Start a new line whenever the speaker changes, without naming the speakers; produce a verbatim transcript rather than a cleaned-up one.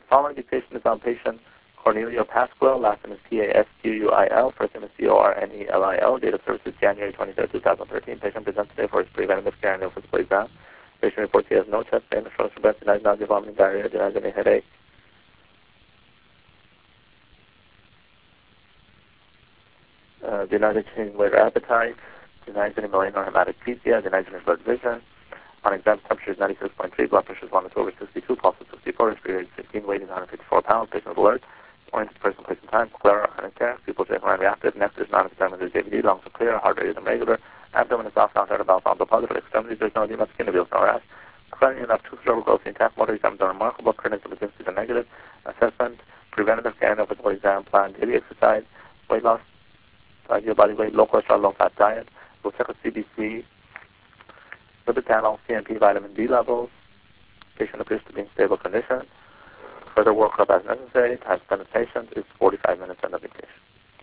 Following these patient is on patient Cornelio Pascual, last name is P A S Q U I L, first name is C O R N E L I L, date of service is January twenty-third, two thousand thirteen. Patient presents today for his preventative care and no physical exam. Patient reports he has no chest pain, shortness of breath, denies nausea, vomiting, diarrhea, denies any headache. Uh, denies any change in weight or appetite, denies any malign or hematopesia, denies any blood vision. On exam, temperature is ninety-six point three, blood pressure is one over sixty-two, pulse is sixty-four, respiratory fifteen, weight is one hundred fifty-four pounds, patient is alert, oriented person, place and time, clear, and care, people check around reactive, next is non-examined J V D, lungs are clear, heart rate is irregular, abdomen is soft, outside of bowel, sound positive, extremities, there's no edema, skin reveals no rash, clearing enough two cerebral growth intact, motor exams are remarkable, clinical efficiencies are negative, assessment, preventative care, no physical exam, plan, daily exercise, weight loss, ideal body weight, low cholesterol, low fat diet, we'll check with C B C, lipid panel, C N P, vitamin D levels. Patient appears to be in stable condition. Further workup as necessary. Time spent with patient is forty-five minutes.